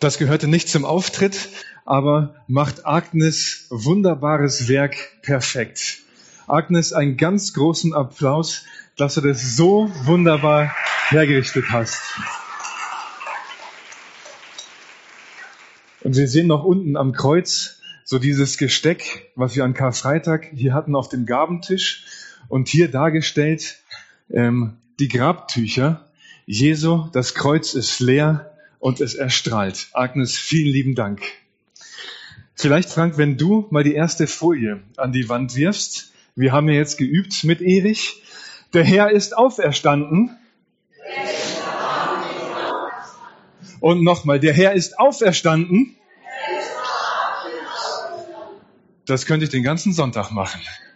Das gehörte nicht zum Auftritt, aber macht Agnes wunderbares Werk perfekt. Agnes, einen ganz großen Applaus, dass du das so wunderbar hergerichtet hast. Und wir sehen noch unten am Kreuz so dieses Gesteck, was wir an Karfreitag hier hatten auf dem Gabentisch. Und hier dargestellt die Grabtücher. Jesu, das Kreuz ist leer und es erstrahlt. Agnes, vielen lieben Dank. Vielleicht, Frank, wenn du mal die erste Folie an die Wand wirfst. Wir haben ja jetzt geübt mit Erich. Der Herr ist auferstanden. Und nochmal, der Herr ist auferstanden. Das könnte ich den ganzen Sonntag machen.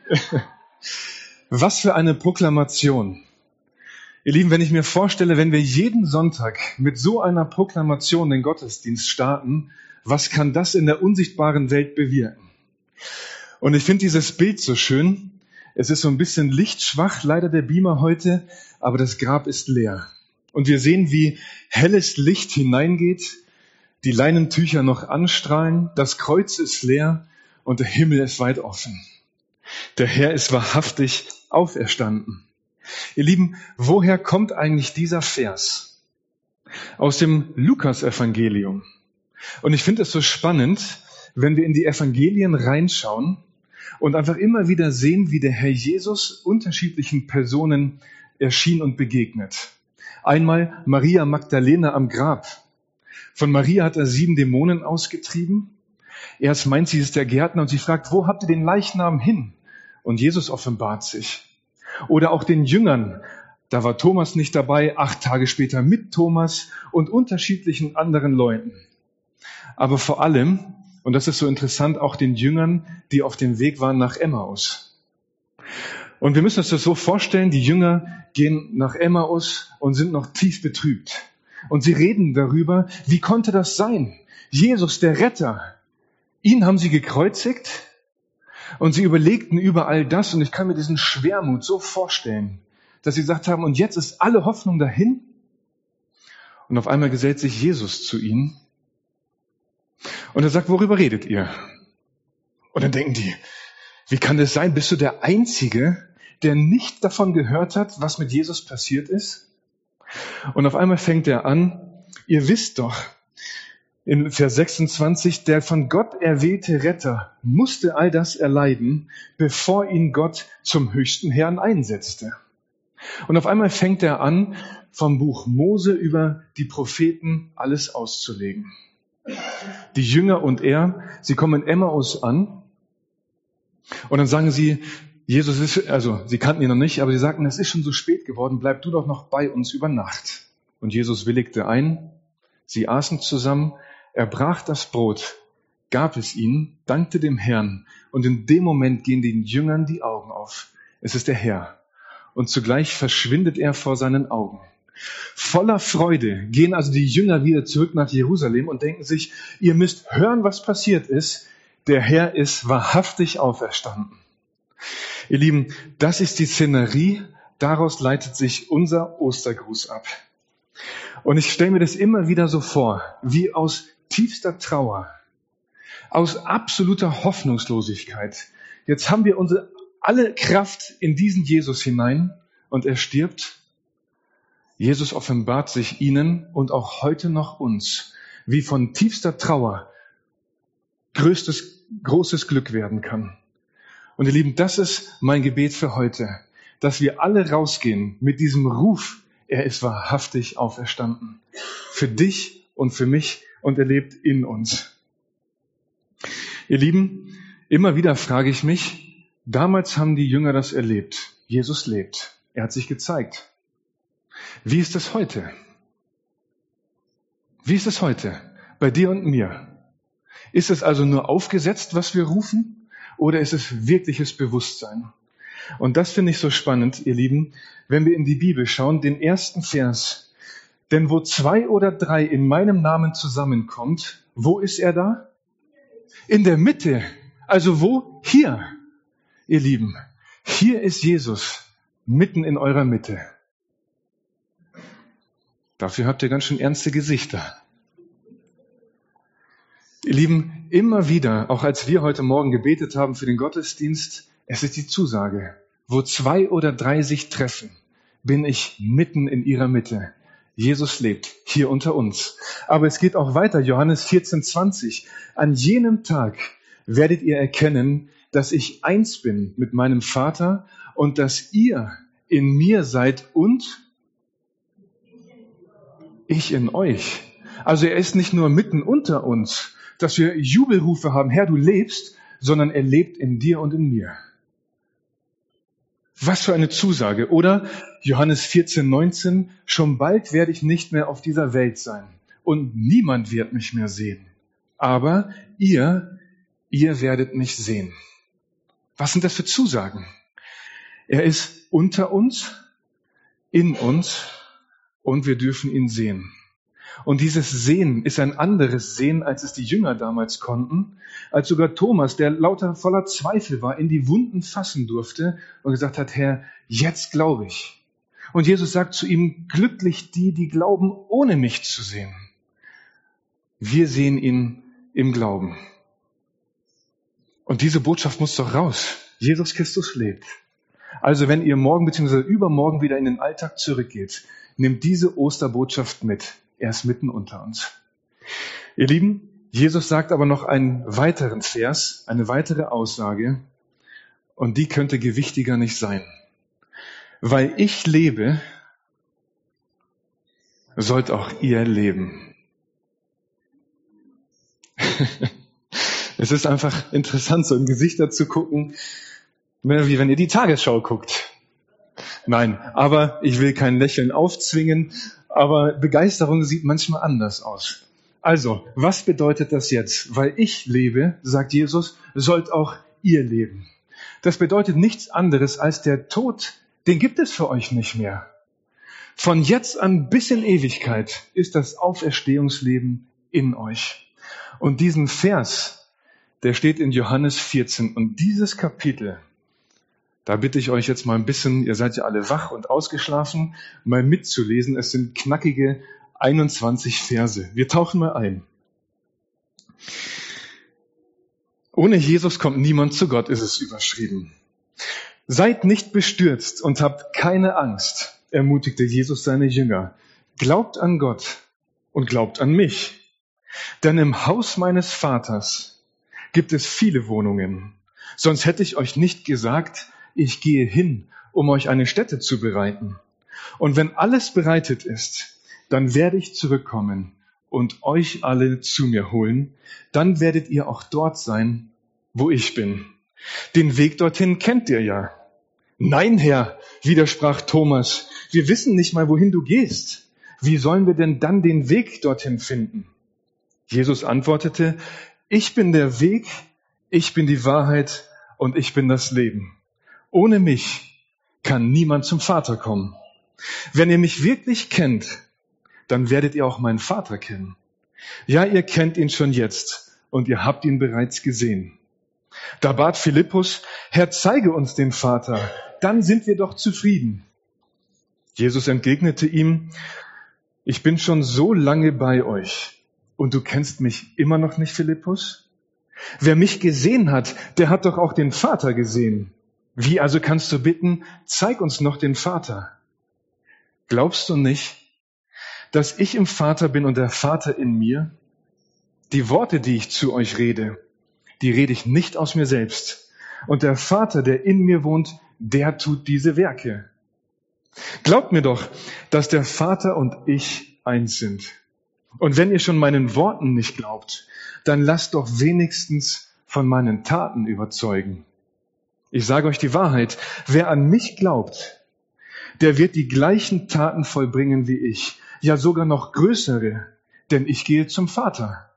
Was für eine Proklamation. Ihr Lieben, wenn ich mir vorstelle, wenn wir jeden Sonntag mit so einer Proklamation den Gottesdienst starten, was kann das in der unsichtbaren Welt bewirken? Und ich finde dieses Bild so schön. Es ist so ein bisschen lichtschwach, leider der Beamer heute, aber das Grab ist leer. Und wir sehen, wie helles Licht hineingeht, die Leinentücher noch anstrahlen, das Kreuz ist leer und der Himmel ist weit offen. Der Herr ist wahrhaftig auferstanden. Ihr Lieben, woher kommt eigentlich dieser Vers? Aus dem Lukas-Evangelium. Und ich finde es so spannend, wenn wir in die Evangelien reinschauen und einfach immer wieder sehen, wie der Herr Jesus unterschiedlichen Personen erschien und begegnet. Einmal Maria Magdalena am Grab. Von Maria hat er 7 Dämonen ausgetrieben. Erst meint sie, es ist der Gärtner und sie fragt, wo habt ihr den Leichnam hin? Und Jesus offenbart sich. Oder auch den Jüngern. Da war Thomas nicht dabei, 8 Tage später mit Thomas und unterschiedlichen anderen Leuten. Aber vor allem, und das ist so interessant, auch den Jüngern, die auf dem Weg waren nach Emmaus. Und wir müssen uns das so vorstellen, die Jünger gehen nach Emmaus und sind noch tief betrübt. Und sie reden darüber, wie konnte das sein? Jesus, der Retter, ihn haben sie gekreuzigt und sie überlegten über all das und ich kann mir diesen Schwermut so vorstellen, dass sie gesagt haben, und jetzt ist alle Hoffnung dahin? Und auf einmal gesellt sich Jesus zu ihnen und er sagt, worüber redet ihr? Und dann denken die, wie kann das sein? Bist du der Einzige, der nicht davon gehört hat, was mit Jesus passiert ist? Und auf einmal fängt er an, ihr wisst doch, in Vers 26, der von Gott erwählte Retter musste all das erleiden, bevor ihn Gott zum höchsten Herrn einsetzte. Und auf einmal fängt er an, vom Buch Mose über die Propheten alles auszulegen. Die Jünger und er, sie kommen in Emmaus an und dann sagen sie, Jesus ist, also sie kannten ihn noch nicht, aber sie sagten, es ist schon so spät geworden, bleib du doch noch bei uns über Nacht. Und Jesus willigte ein, sie aßen zusammen, er brach das Brot, gab es ihnen, dankte dem Herrn und in dem Moment gehen den Jüngern die Augen auf. Es ist der Herr. Und zugleich verschwindet er vor seinen Augen. Voller Freude gehen also die Jünger wieder zurück nach Jerusalem und denken sich, ihr müsst hören, was passiert ist. Der Herr ist wahrhaftig auferstanden. Ihr Lieben, das ist die Szenerie, daraus leitet sich unser Ostergruß ab. Und ich stelle mir das immer wieder so vor, wie aus tiefster Trauer, aus absoluter Hoffnungslosigkeit. Jetzt haben wir unsere alle Kraft in diesen Jesus hinein und er stirbt. Jesus offenbart sich ihnen und auch heute noch uns, wie von tiefster Trauer großes Glück werden kann. Und ihr Lieben, das ist mein Gebet für heute, dass wir alle rausgehen mit diesem Ruf, er ist wahrhaftig auferstanden. Für dich und für mich und er lebt in uns. Ihr Lieben, immer wieder frage ich mich, damals haben die Jünger das erlebt. Jesus lebt. Er hat sich gezeigt. Wie ist es heute? Wie ist es heute? Bei dir und mir? Ist es also nur aufgesetzt, was wir rufen? Oder ist es wirkliches Bewusstsein? Und das finde ich so spannend, ihr Lieben, wenn wir in die Bibel schauen, den ersten Vers. Denn wo 2 oder 3 in meinem Namen zusammenkommt, wo ist er da? In der Mitte. Also wo? Hier, ihr Lieben. Hier ist Jesus, mitten in eurer Mitte. Dafür habt ihr ganz schön ernste Gesichter. Ihr Lieben, immer wieder, auch als wir heute Morgen gebetet haben für den Gottesdienst, es ist die Zusage, wo 2 oder 3 sich treffen, bin ich mitten in ihrer Mitte. Jesus lebt hier unter uns. Aber es geht auch weiter, Johannes 14,20. An jenem Tag werdet ihr erkennen, dass ich eins bin mit meinem Vater und dass ihr in mir seid und ich in euch. Also er ist nicht nur mitten unter uns, dass wir Jubelrufe haben, Herr, du lebst, sondern er lebt in dir und in mir. Was für eine Zusage. Oder Johannes 14,19, schon bald werde ich nicht mehr auf dieser Welt sein und niemand wird mich mehr sehen. Aber ihr werdet mich sehen. Was sind das für Zusagen? Er ist unter uns, in uns und wir dürfen ihn sehen. Und dieses Sehen ist ein anderes Sehen, als es die Jünger damals konnten, als sogar Thomas, der lauter voller Zweifel war, in die Wunden fassen durfte und gesagt hat, Herr, jetzt glaube ich. Und Jesus sagt zu ihm, glücklich die, die glauben, ohne mich zu sehen. Wir sehen ihn im Glauben. Und diese Botschaft muss doch raus. Jesus Christus lebt. Also wenn ihr morgen bzw. übermorgen wieder in den Alltag zurückgeht, nehmt diese Osterbotschaft mit. Er ist mitten unter uns. Ihr Lieben, Jesus sagt aber noch einen weiteren Vers, eine weitere Aussage, und die könnte gewichtiger nicht sein. Weil ich lebe, sollt auch ihr leben. Es ist einfach interessant, so in Gesichter zu gucken, wie wenn ihr die Tagesschau guckt. Nein, aber ich will kein Lächeln aufzwingen, aber Begeisterung sieht manchmal anders aus. Also, was bedeutet das jetzt? Weil ich lebe, sagt Jesus, sollt auch ihr leben. Das bedeutet nichts anderes als der Tod, den gibt es für euch nicht mehr. Von jetzt an bis in Ewigkeit ist das Auferstehungsleben in euch. Und diesen Vers, der steht in Johannes 14. Und dieses Kapitel, da bitte ich euch jetzt mal ein bisschen, ihr seid ja alle wach und ausgeschlafen, mal mitzulesen. Es sind knackige 21 Verse. Wir tauchen mal ein. Ohne Jesus kommt niemand zu Gott, ist es überschrieben. Seid nicht bestürzt und habt keine Angst, ermutigte Jesus seine Jünger. Glaubt an Gott und glaubt an mich. Denn im Haus meines Vaters gibt es viele Wohnungen. Sonst hätte ich euch nicht gesagt, ich gehe hin, um euch eine Stätte zu bereiten. Und wenn alles bereitet ist, dann werde ich zurückkommen und euch alle zu mir holen. Dann werdet ihr auch dort sein, wo ich bin. Den Weg dorthin kennt ihr ja. Nein, Herr, widersprach Thomas, wir wissen nicht mal, wohin du gehst. Wie sollen wir denn dann den Weg dorthin finden? Jesus antwortete, ich bin der Weg, ich bin die Wahrheit und ich bin das Leben. Ohne mich kann niemand zum Vater kommen. Wenn ihr mich wirklich kennt, dann werdet ihr auch meinen Vater kennen. Ja, ihr kennt ihn schon jetzt und ihr habt ihn bereits gesehen. Da bat Philippus, Herr, zeige uns den Vater, dann sind wir doch zufrieden. Jesus entgegnete ihm, ich bin schon so lange bei euch und du kennst mich immer noch nicht, Philippus? Wer mich gesehen hat, der hat doch auch den Vater gesehen. Wie also kannst du bitten, zeig uns noch den Vater? Glaubst du nicht, dass ich im Vater bin und der Vater in mir? Die Worte, die ich zu euch rede, die rede ich nicht aus mir selbst. Und der Vater, der in mir wohnt, der tut diese Werke. Glaubt mir doch, dass der Vater und ich eins sind. Und wenn ihr schon meinen Worten nicht glaubt, dann lasst doch wenigstens von meinen Taten überzeugen. Ich sage euch die Wahrheit, wer an mich glaubt, der wird die gleichen Taten vollbringen wie ich, ja sogar noch größere, denn ich gehe zum Vater.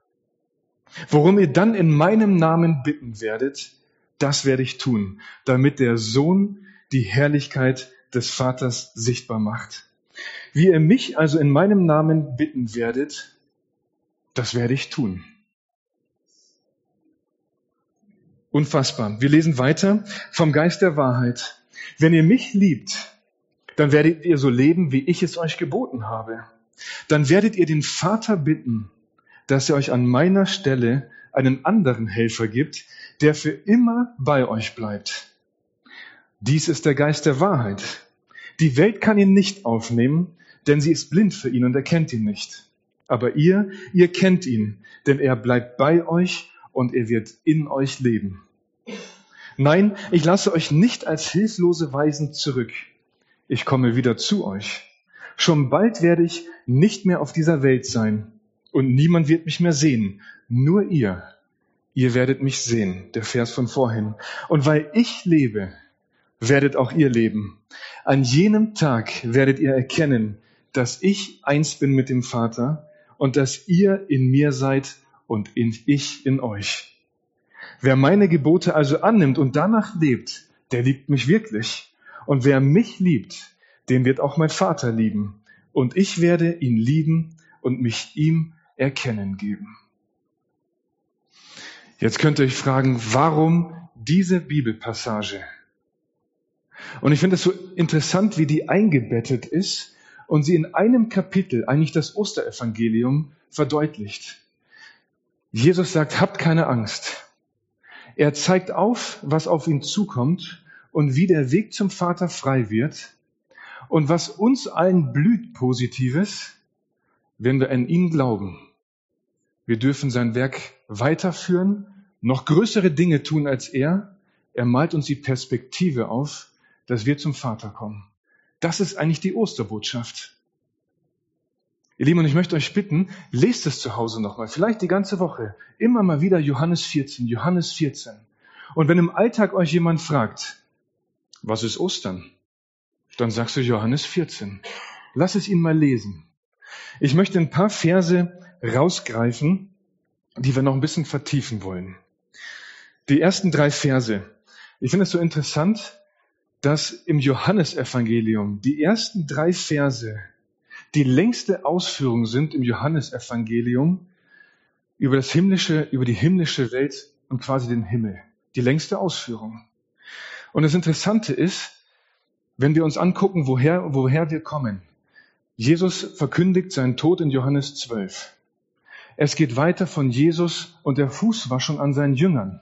Worum ihr dann in meinem Namen bitten werdet, das werde ich tun, damit der Sohn die Herrlichkeit des Vaters sichtbar macht. Wie ihr mich also in meinem Namen bitten werdet, das werde ich tun. Unfassbar. Wir lesen weiter vom Geist der Wahrheit. Wenn ihr mich liebt, dann werdet ihr so leben, wie ich es euch geboten habe. Dann werdet ihr den Vater bitten, dass er euch an meiner Stelle einen anderen Helfer gibt, der für immer bei euch bleibt. Dies ist der Geist der Wahrheit. Die Welt kann ihn nicht aufnehmen, denn sie ist blind für ihn und erkennt ihn nicht. Aber ihr kennt ihn, denn er bleibt bei euch und er wird in euch leben. Nein, ich lasse euch nicht als hilflose Waisen zurück. Ich komme wieder zu euch. Schon bald werde ich nicht mehr auf dieser Welt sein und niemand wird mich mehr sehen. Nur ihr werdet mich sehen. Der Vers von vorhin. Und weil ich lebe, werdet auch ihr leben. An jenem Tag werdet ihr erkennen, dass ich eins bin mit dem Vater und dass ihr in mir seid und ich in euch. Wer meine Gebote also annimmt und danach lebt, der liebt mich wirklich. Und wer mich liebt, den wird auch mein Vater lieben. Und ich werde ihn lieben und mich ihm erkennen geben. Jetzt könnt ihr euch fragen, warum diese Bibelpassage? Und ich finde es so interessant, wie die eingebettet ist und sie in einem Kapitel eigentlich das Osterevangelium verdeutlicht. Jesus sagt, habt keine Angst. Er zeigt auf, was auf ihn zukommt und wie der Weg zum Vater frei wird und was uns allen blüht Positives, wenn wir an ihn glauben. Wir dürfen sein Werk weiterführen, noch größere Dinge tun als er. Er malt uns die Perspektive auf, dass wir zum Vater kommen. Das ist eigentlich die Osterbotschaft. Ihr Lieben, und ich möchte euch bitten, lest es zu Hause nochmal, vielleicht die ganze Woche, immer mal wieder Johannes 14. Und wenn im Alltag euch jemand fragt, was ist Ostern? Dann sagst du Johannes 14. Lass es ihn mal lesen. Ich möchte ein paar Verse rausgreifen, die wir noch ein bisschen vertiefen wollen. Die ersten 3 Verse. Ich finde es so interessant, dass im Johannesevangelium die ersten 3 Verse die längste Ausführung sind im Johannesevangelium über die himmlische Welt und quasi den Himmel. Die längste Ausführung. Und das Interessante ist, wenn wir uns angucken, woher wir kommen. Jesus verkündigt seinen Tod in Johannes 12. Es geht weiter von Jesus und der Fußwaschung an seinen Jüngern.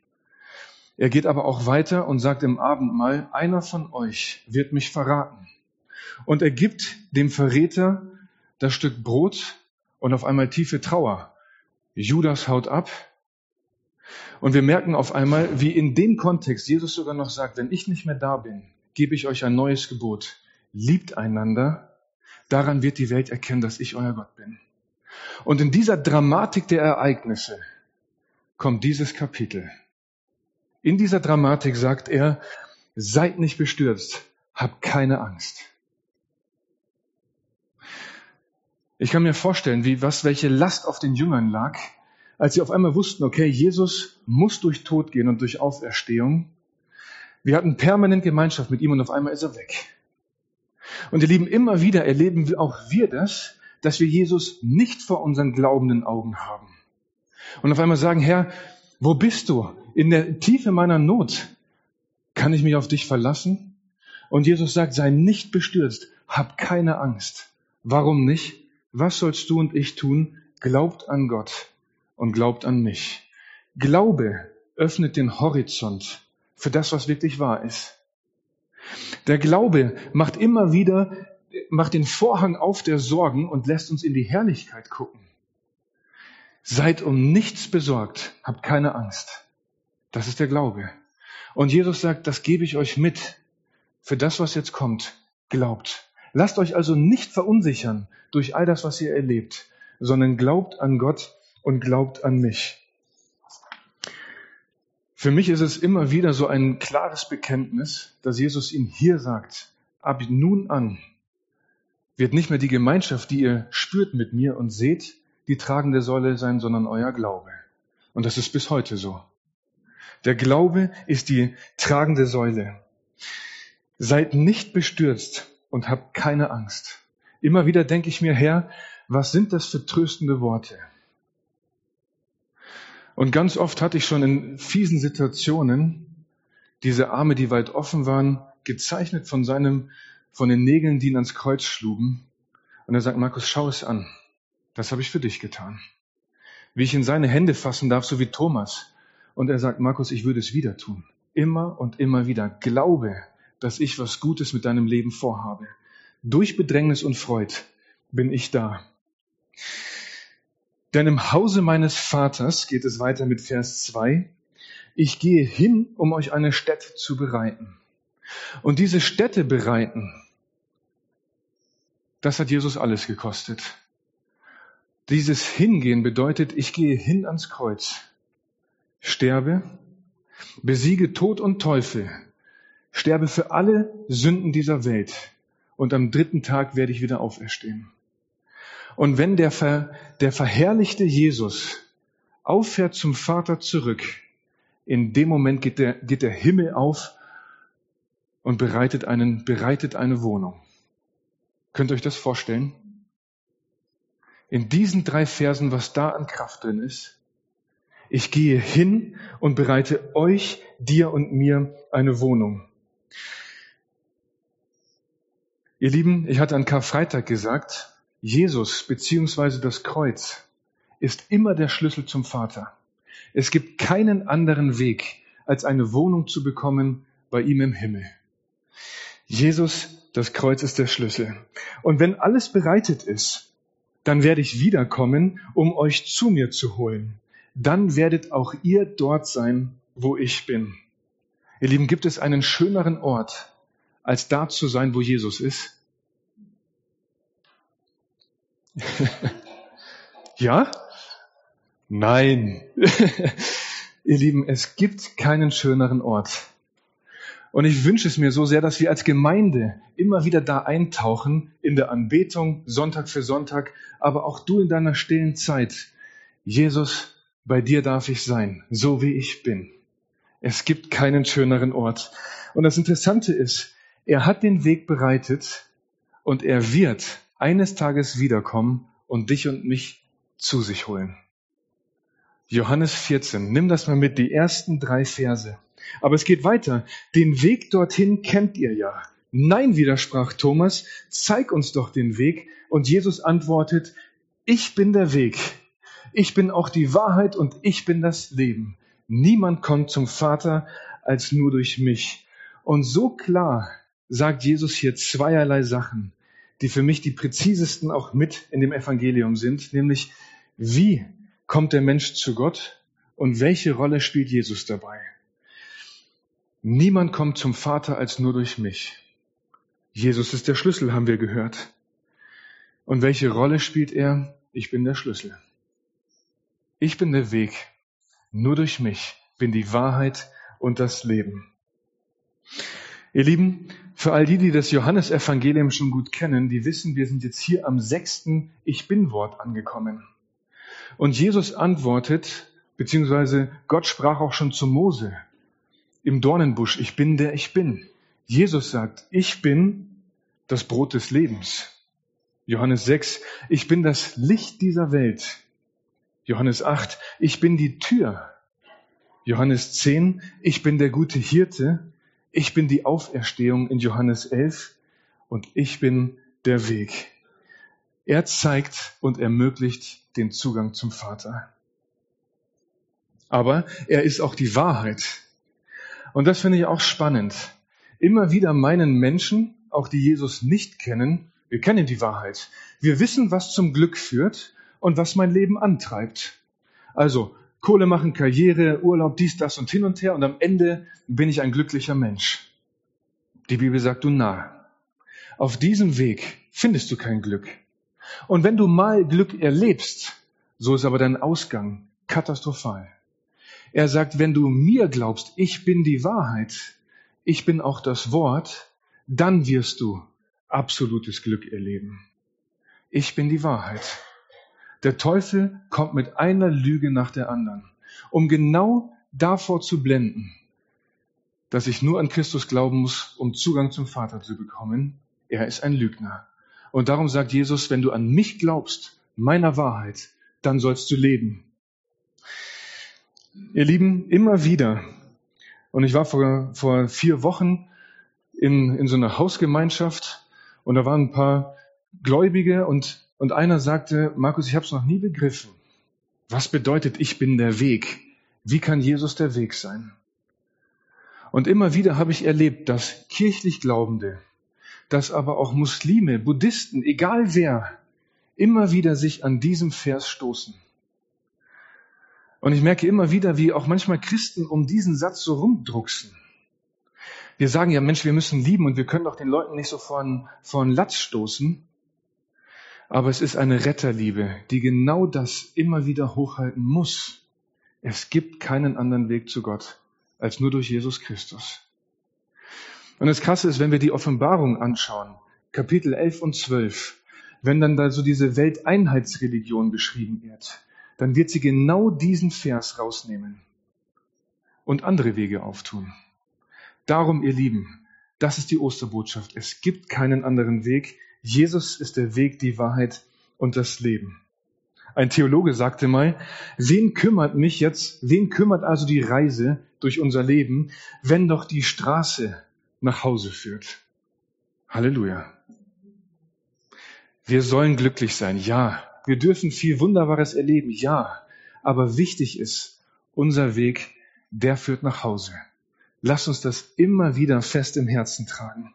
Er geht aber auch weiter und sagt im Abendmahl, einer von euch wird mich verraten. Und er gibt dem Verräter das Stück Brot und auf einmal tiefe Trauer. Judas haut ab. Und wir merken auf einmal, wie in dem Kontext Jesus sogar noch sagt, wenn ich nicht mehr da bin, gebe ich euch ein neues Gebot. Liebt einander. Daran wird die Welt erkennen, dass ich euer Gott bin. Und in dieser Dramatik der Ereignisse kommt dieses Kapitel. In dieser Dramatik sagt er, seid nicht bestürzt, habt keine Angst. Ich kann mir vorstellen, welche Last auf den Jüngern lag, als sie auf einmal wussten, okay, Jesus muss durch Tod gehen und durch Auferstehung. Wir hatten permanent Gemeinschaft mit ihm und auf einmal ist er weg. Und ihr Lieben, immer wieder erleben auch wir das, dass wir Jesus nicht vor unseren glaubenden Augen haben. Und auf einmal sagen, Herr, wo bist du? In der Tiefe meiner Not kann ich mich auf dich verlassen? Und Jesus sagt, sei nicht bestürzt, hab keine Angst. Warum nicht? Was sollst du und ich tun? Glaubt an Gott und glaubt an mich. Glaube öffnet den Horizont für das, was wirklich wahr ist. Der Glaube macht immer wieder, den Vorhang auf der Sorgen und lässt uns in die Herrlichkeit gucken. Seid um nichts besorgt, habt keine Angst. Das ist der Glaube. Und Jesus sagt, das gebe ich euch mit für das, was jetzt kommt. Glaubt. Lasst euch also nicht verunsichern durch all das, was ihr erlebt, sondern glaubt an Gott und glaubt an mich. Für mich ist es immer wieder so ein klares Bekenntnis, dass Jesus ihm hier sagt, ab nun an wird nicht mehr die Gemeinschaft, die ihr spürt mit mir und seht, die tragende Säule sein, sondern euer Glaube. Und das ist bis heute so. Der Glaube ist die tragende Säule. Seid nicht bestürzt und habt keine Angst. Immer wieder denke ich mir, Herr, was sind das für tröstende Worte? Und ganz oft hatte ich schon in fiesen Situationen diese Arme, die weit offen waren, gezeichnet von den Nägeln, die ihn ans Kreuz schlugen. Und er sagt, Markus, schau es an. Das habe ich für dich getan. wie ich in seine Hände fassen darf, so wie Thomas. Und er sagt, Markus, ich würde es wieder tun. Immer und immer wieder. Glaube, dass ich was Gutes mit deinem Leben vorhabe. Durch Bedrängnis und Freud bin ich da. Denn im Hause meines Vaters geht es weiter mit Vers 2. Ich gehe hin, um euch eine Stätte zu bereiten. Und diese Stätte bereiten, das hat Jesus alles gekostet. Dieses Hingehen bedeutet, ich gehe hin ans Kreuz, sterbe, besiege Tod und Teufel, sterbe für alle Sünden dieser Welt und am 3. Tag werde ich wieder auferstehen. Und wenn der verherrlichte Jesus auffährt zum Vater zurück, in dem Moment geht der Himmel auf und bereitet eine Wohnung. Könnt ihr euch das vorstellen? In diesen 3 Versen, was da an Kraft drin ist. Ich gehe hin und bereite euch, dir und mir eine Wohnung. Ihr Lieben, ich hatte an Karfreitag gesagt, Jesus bzw. das Kreuz ist immer der Schlüssel zum Vater. Es gibt keinen anderen Weg, als eine Wohnung zu bekommen bei ihm im Himmel. Jesus, das Kreuz ist der Schlüssel. Und wenn alles bereitet ist, dann werde ich wiederkommen, um euch zu mir zu holen. Dann werdet auch ihr dort sein, wo ich bin. Ihr Lieben, gibt es einen schöneren Ort, als da zu sein, wo Jesus ist? Ja? Nein. Ihr Lieben, es gibt keinen schöneren Ort. Und ich wünsche es mir so sehr, dass wir als Gemeinde immer wieder da eintauchen, in der Anbetung, Sonntag für Sonntag, aber auch du in deiner stillen Zeit. Jesus, bei dir darf ich sein, so wie ich bin. Es gibt keinen schöneren Ort. Und das Interessante ist, er hat den Weg bereitet und er wird eines Tages wiederkommen und dich und mich zu sich holen. Johannes 14, nimm das mal mit, die ersten 3 Verse. Aber es geht weiter. Den Weg dorthin kennt ihr ja. Nein, widersprach Thomas, zeig uns doch den Weg. Und Jesus antwortet, ich bin der Weg. Ich bin auch die Wahrheit und ich bin das Leben. Niemand kommt zum Vater als nur durch mich. Und so klar sagt Jesus hier zweierlei Sachen, die für mich die präzisesten auch mit in dem Evangelium sind, nämlich wie kommt der Mensch zu Gott und welche Rolle spielt Jesus dabei? Niemand kommt zum Vater als nur durch mich. Jesus ist der Schlüssel, haben wir gehört. Und welche Rolle spielt er? Ich bin der Schlüssel. Ich bin der Weg. Nur durch mich bin die Wahrheit und das Leben. Ihr Lieben, für all die das Johannesevangelium schon gut kennen, die wissen, wir sind jetzt hier am 6. Ich-Bin-Wort angekommen. Und Jesus antwortet, beziehungsweise Gott sprach auch schon zu Mose im Dornenbusch, ich bin der ich bin. Jesus sagt, ich bin das Brot des Lebens. Johannes 6, ich bin das Licht dieser Welt. Johannes 8, ich bin die Tür. Johannes 10, ich bin der gute Hirte. Ich bin die Auferstehung in Johannes 11 und ich bin der Weg. Er zeigt und ermöglicht den Zugang zum Vater. Aber er ist auch die Wahrheit. Und das finde ich auch spannend. Immer wieder meinen Menschen, auch die Jesus nicht kennen, wir kennen die Wahrheit. Wir wissen, was zum Glück führt und was mein Leben antreibt. Also Kohle machen, Karriere, Urlaub, dies, das und hin und her und am Ende bin ich ein glücklicher Mensch. Die Bibel sagt, du Narr. Auf diesem Weg findest du kein Glück. Und wenn du mal Glück erlebst, so ist aber dein Ausgang katastrophal. Er sagt, wenn du mir glaubst, ich bin die Wahrheit, ich bin auch das Wort, dann wirst du absolutes Glück erleben. Ich bin die Wahrheit. Der Teufel kommt mit einer Lüge nach der anderen, um genau davor zu blenden, dass ich nur an Christus glauben muss, um Zugang zum Vater zu bekommen. Er ist ein Lügner. Und darum sagt Jesus, wenn du an mich glaubst, meiner Wahrheit, dann sollst du leben. Ihr Lieben, immer wieder, und ich war vor 4 Wochen in so einer Hausgemeinschaft und da waren ein paar Gläubige und einer sagte, Markus, ich habe es noch nie begriffen. Was bedeutet, ich bin der Weg? Wie kann Jesus der Weg sein? Und immer wieder habe ich erlebt, dass kirchlich Glaubende, dass aber auch Muslime, Buddhisten, egal wer, immer wieder sich an diesem Vers stoßen. Und ich merke immer wieder, wie auch manchmal Christen um diesen Satz so rumdrucksen. Wir sagen ja, Mensch, wir müssen lieben und wir können doch den Leuten nicht so vor den Latz stoßen. Aber es ist eine Retterliebe, die genau das immer wieder hochhalten muss. Es gibt keinen anderen Weg zu Gott als nur durch Jesus Christus. Und das Krasse ist, wenn wir die Offenbarung anschauen, Kapitel 11 und 12, wenn dann da so diese Welteinheitsreligion beschrieben wird, dann wird sie genau diesen Vers rausnehmen und andere Wege auftun. Darum, ihr Lieben, das ist die Osterbotschaft. Es gibt keinen anderen Weg. Jesus ist der Weg, die Wahrheit und das Leben. Ein Theologe sagte mal, wen kümmert also die Reise durch unser Leben, wenn doch die Straße nach Hause führt? Halleluja. Wir sollen glücklich sein, ja. Wir dürfen viel Wunderbares erleben, ja. Aber wichtig ist, unser Weg, der führt nach Hause. Lasst uns das immer wieder fest im Herzen tragen.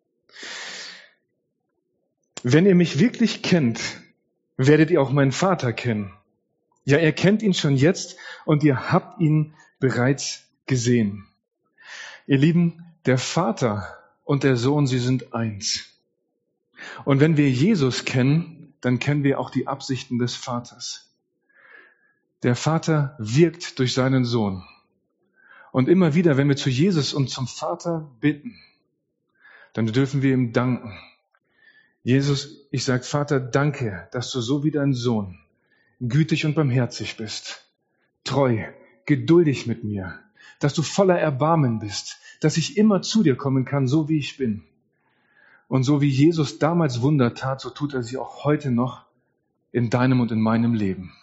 Wenn ihr mich wirklich kennt, werdet ihr auch meinen Vater kennen. Ja, ihr kennt ihn schon jetzt und ihr habt ihn bereits gesehen. Ihr Lieben, der Vater und der Sohn, sie sind eins. Und wenn wir Jesus kennen, dann kennen wir auch die Absichten des Vaters. Der Vater wirkt durch seinen Sohn. Und immer wieder, wenn wir zu Jesus und zum Vater bitten, dann dürfen wir ihm danken. Jesus, ich sage, Vater, danke, dass du so wie dein Sohn gütig und barmherzig bist, treu, geduldig mit mir, dass du voller Erbarmen bist, dass ich immer zu dir kommen kann, so wie ich bin. Und so wie Jesus damals Wunder tat, so tut er sie auch heute noch in deinem und in meinem Leben.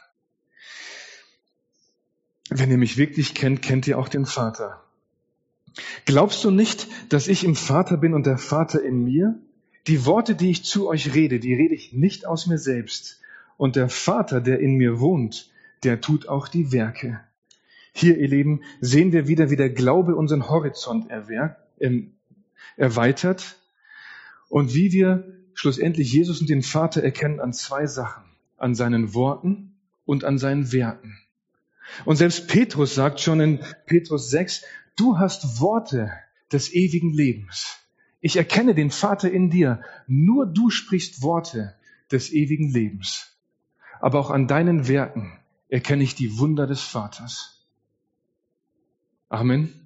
Wenn ihr mich wirklich kennt, kennt ihr auch den Vater. Glaubst du nicht, dass ich im Vater bin und der Vater in mir? Die Worte, die ich zu euch rede, die rede ich nicht aus mir selbst. Und der Vater, der in mir wohnt, der tut auch die Werke. Hier, ihr Lieben, sehen wir wieder, wie der Glaube unseren Horizont erweitert und wie wir schlussendlich Jesus und den Vater erkennen an zwei Sachen, an seinen Worten und an seinen Werken. Und selbst Petrus sagt schon in Petrus 6, du hast Worte des ewigen Lebens. Ich erkenne den Vater in dir. Nur du sprichst Worte des ewigen Lebens. Aber auch an deinen Werken erkenne ich die Wunder des Vaters. Amen.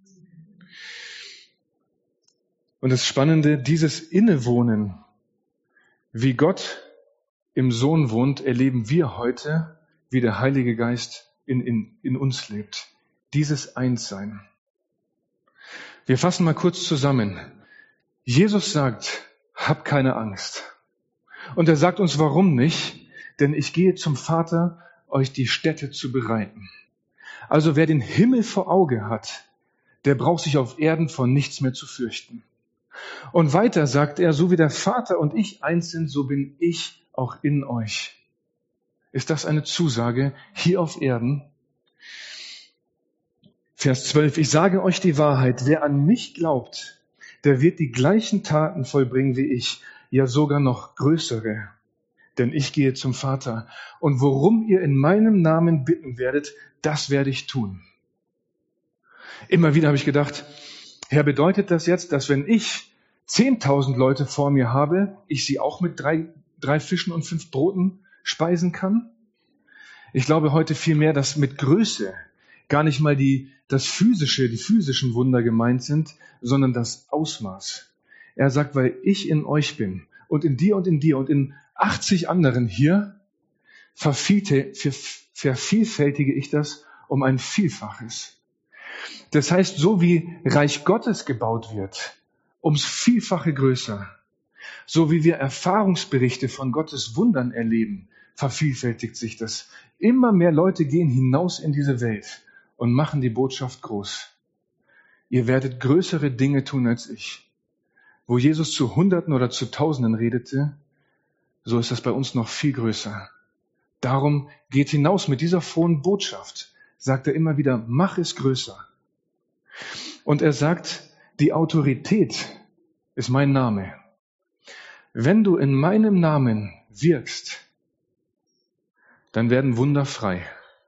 Und das Spannende, dieses Innewohnen, wie Gott im Sohn wohnt, erleben wir heute, wie der Heilige Geist in uns lebt. Dieses Einssein. Wir fassen mal kurz zusammen. Jesus sagt, hab keine Angst. Und er sagt uns, warum nicht? Denn ich gehe zum Vater, euch die Stätte zu bereiten. Also wer den Himmel vor Auge hat, der braucht sich auf Erden vor nichts mehr zu fürchten. Und weiter sagt er, so wie der Vater und ich eins sind, so bin ich auch in euch. Ist das eine Zusage hier auf Erden? Vers 12, ich sage euch die Wahrheit, wer an mich glaubt, der wird die gleichen Taten vollbringen wie ich, ja sogar noch größere. Denn ich gehe zum Vater. Und worum ihr in meinem Namen bitten werdet, das werde ich tun. Immer wieder habe ich gedacht, Herr, bedeutet das jetzt, dass wenn ich 10.000 Leute vor mir habe, ich sie auch mit drei Fischen und 5 Broten speisen kann? Ich glaube heute vielmehr, dass mit Größe gar nicht mal die physischen Wunder gemeint sind, sondern das Ausmaß. Er sagt, weil ich in euch bin und in dir und in 80 anderen hier, vervielfältige ich das um ein Vielfaches. Das heißt, so wie Reich Gottes gebaut wird, ums Vielfache größer, so wie wir Erfahrungsberichte von Gottes Wundern erleben, vervielfältigt sich das. Immer mehr Leute gehen hinaus in diese Welt und machen die Botschaft groß. Ihr werdet größere Dinge tun als ich. Wo Jesus zu Hunderten oder zu Tausenden redete, so ist das bei uns noch viel größer. Darum geht hinaus mit dieser frohen Botschaft, sagt er immer wieder, mach es größer. Und er sagt, die Autorität ist mein Name. Wenn du in meinem Namen wirkst, dann werden Wunder frei.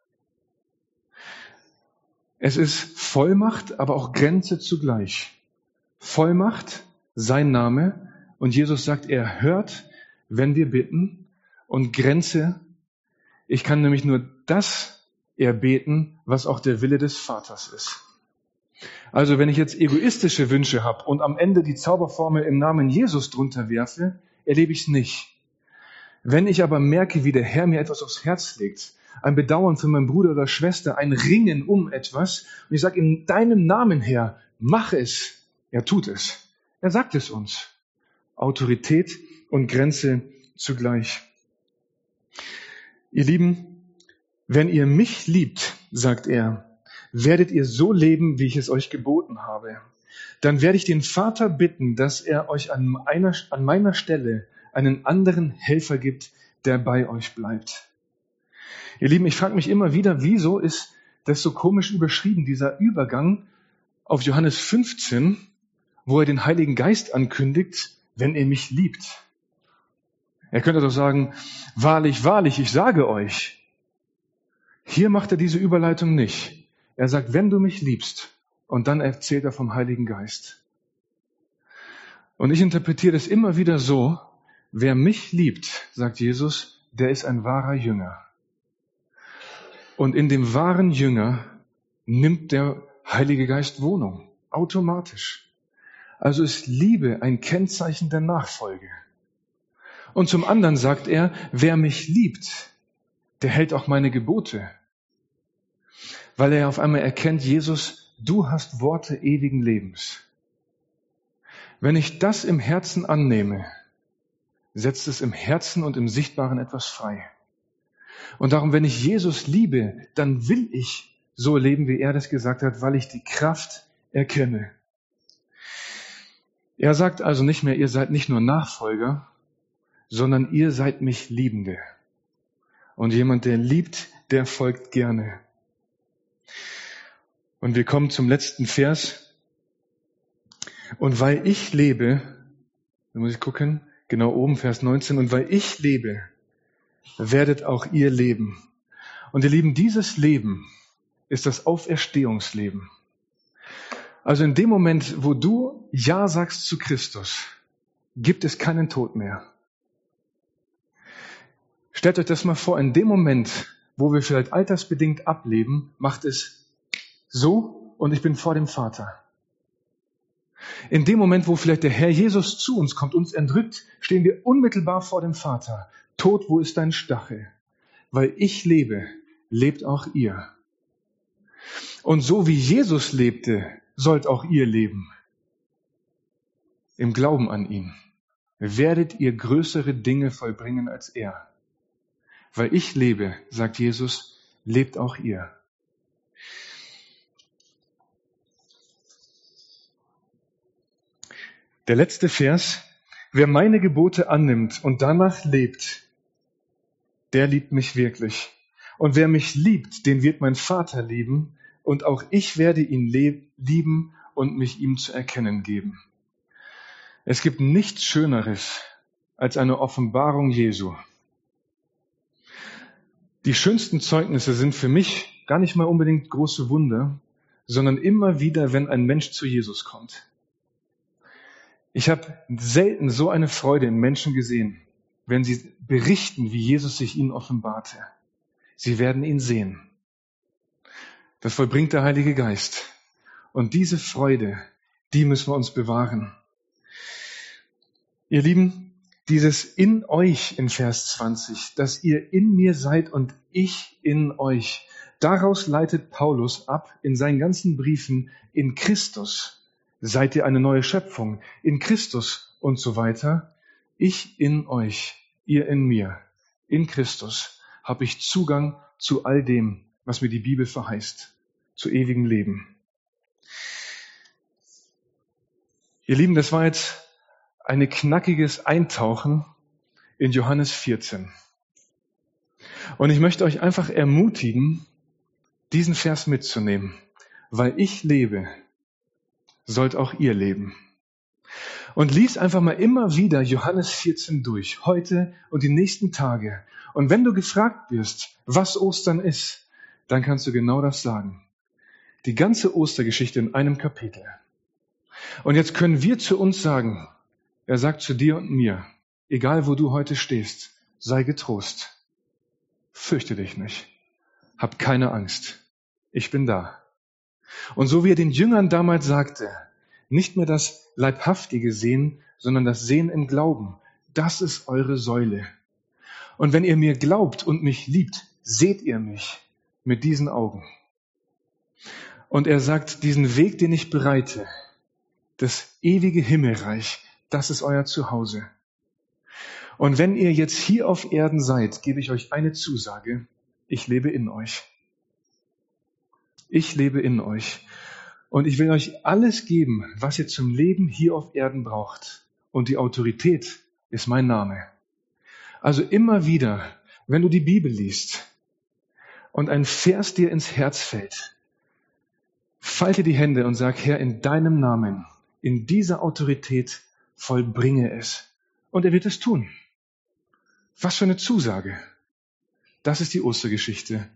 Es ist Vollmacht, aber auch Grenze zugleich. Vollmacht, sein Name, und Jesus sagt, er hört, wenn wir bitten, und Grenze, ich kann nämlich nur das erbeten, was auch der Wille des Vaters ist. Also wenn ich jetzt egoistische Wünsche habe und am Ende die Zauberformel im Namen Jesus drunter werfe, erlebe ich es nicht. Wenn ich aber merke, wie der Herr mir etwas aufs Herz legt, ein Bedauern für meinen Bruder oder Schwester, ein Ringen um etwas, und ich sage in deinem Namen, Herr, mach es, er tut es. Er sagt es uns. Autorität und Grenze zugleich. Ihr Lieben, wenn ihr mich liebt, sagt er, werdet ihr so leben, wie ich es euch geboten habe. Dann werde ich den Vater bitten, dass er euch an meiner Stelle einen anderen Helfer gibt, der bei euch bleibt. Ihr Lieben, ich frage mich immer wieder, wieso ist das so komisch überschrieben, dieser Übergang auf Johannes 15, wo er den Heiligen Geist ankündigt, wenn ihr mich liebt. Er könnte doch sagen, wahrlich, wahrlich, ich sage euch. Hier macht er diese Überleitung nicht. Er sagt, wenn du mich liebst, und dann erzählt er vom Heiligen Geist. Und ich interpretiere das immer wieder so, wer mich liebt, sagt Jesus, der ist ein wahrer Jünger. Und in dem wahren Jünger nimmt der Heilige Geist Wohnung, automatisch. Also ist Liebe ein Kennzeichen der Nachfolge. Und zum anderen sagt er, wer mich liebt, der hält auch meine Gebote. Weil er auf einmal erkennt, Jesus, du hast Worte ewigen Lebens. Wenn ich das im Herzen annehme, setzt es im Herzen und im Sichtbaren etwas frei. Und darum, wenn ich Jesus liebe, dann will ich so leben, wie er das gesagt hat, weil ich die Kraft erkenne. Er sagt also nicht mehr, ihr seid nicht nur Nachfolger, sondern ihr seid mich Liebende. Und jemand, der liebt, der folgt gerne. Und wir kommen zum letzten Vers. Und weil ich lebe, da muss ich gucken, genau oben, Vers 19, und weil ich lebe, werdet auch ihr leben. Und ihr Lieben, dieses Leben ist das Auferstehungsleben. Also in dem Moment, wo du Ja sagst zu Christus, gibt es keinen Tod mehr. Stellt euch das mal vor, in dem Moment, wo wir vielleicht altersbedingt ableben, macht es so und ich bin vor dem Vater. In dem Moment, wo vielleicht der Herr Jesus zu uns kommt, uns entrückt, stehen wir unmittelbar vor dem Vater. Tod, wo ist dein Stachel? Weil ich lebe, lebt auch ihr. Und so wie Jesus lebte, sollt auch ihr leben. Im Glauben an ihn. Werdet ihr größere Dinge vollbringen als er. Weil ich lebe, sagt Jesus, lebt auch ihr. Der letzte Vers. Wer meine Gebote annimmt und danach lebt, der liebt mich wirklich. Und wer mich liebt, den wird mein Vater lieben, und auch ich werde ihn lieben und mich ihm zu erkennen geben. Es gibt nichts Schöneres als eine Offenbarung Jesu. Die schönsten Zeugnisse sind für mich gar nicht mal unbedingt große Wunder, sondern immer wieder, wenn ein Mensch zu Jesus kommt. Ich habe selten so eine Freude in Menschen gesehen, wenn sie berichten, wie Jesus sich ihnen offenbarte. Sie werden ihn sehen. Das vollbringt der Heilige Geist. Und diese Freude, die müssen wir uns bewahren. Ihr Lieben, dieses in euch in Vers 20, dass ihr in mir seid und ich in euch, daraus leitet Paulus ab in seinen ganzen Briefen, in Christus seid ihr eine neue Schöpfung, in Christus und so weiter. Ich in euch, ihr in mir, in Christus habe ich Zugang zu all dem, was mir die Bibel verheißt, zu ewigem Leben. Ihr Lieben, das war jetzt ein knackiges Eintauchen in Johannes 14. Und ich möchte euch einfach ermutigen, diesen Vers mitzunehmen. Weil ich lebe, sollt auch ihr leben. Und lies einfach mal immer wieder Johannes 14 durch, heute und die nächsten Tage. Und wenn du gefragt wirst, was Ostern ist, dann kannst du genau das sagen. Die ganze Ostergeschichte in einem Kapitel. Und jetzt können wir zu uns sagen, er sagt zu dir und mir, egal wo du heute stehst, sei getrost. Fürchte dich nicht. Hab keine Angst. Ich bin da. Und so wie er den Jüngern damals sagte, nicht mehr das Leibhaftige sehen, sondern das Sehen im Glauben. Das ist eure Säule. Und wenn ihr mir glaubt und mich liebt, seht ihr mich mit diesen Augen. Und er sagt, diesen Weg, den ich bereite, das ewige Himmelreich, das ist euer Zuhause. Und wenn ihr jetzt hier auf Erden seid, gebe ich euch eine Zusage. Ich lebe in euch. Ich lebe in euch. Und ich will euch alles geben, was ihr zum Leben hier auf Erden braucht. Und die Autorität ist mein Name. Also immer wieder, wenn du die Bibel liest und ein Vers dir ins Herz fällt, falte die Hände und sag, Herr, in deinem Namen, in dieser Autorität vollbringe es. Und er wird es tun. Was für eine Zusage. Das ist die Ostergeschichte.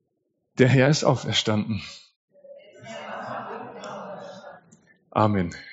Der Herr ist auferstanden. Amen.